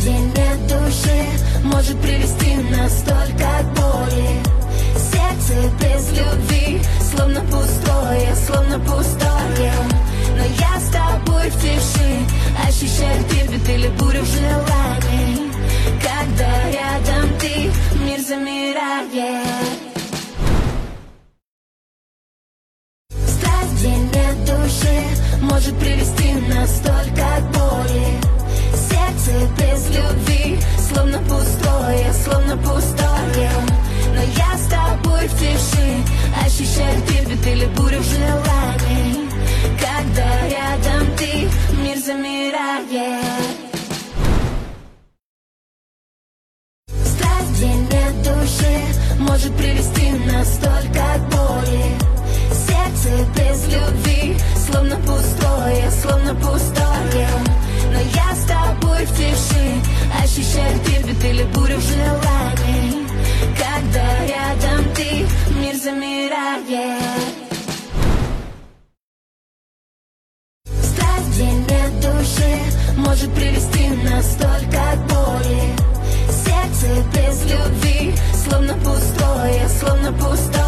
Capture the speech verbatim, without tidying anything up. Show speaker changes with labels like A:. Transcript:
A: день нет души может привести нас только к боли. Сердце без любви словно пустое, словно пустое. Но я с тобой в тиши ощущаю трепет или бурю желаний. Когда рядом ты, мир замирает. Страсть, где нет души может привести нас только к боли. Сердце без любви словно пустое, словно пустое. Но я с тобой в тиши ощущаю трепет или бурю желаний. Когда рядом ты, мир замирает. Страсть, где нет души может привести нас только к боли. Сердце без любви словно пустое, словно пустое. Но я с тобой в тиши ощущаю трепет или бурю желаний. Когда рядом ты, мир замирает. Страсть, где нет души может привести нас только к боли. Сердце без любви словно пустое, словно пустое.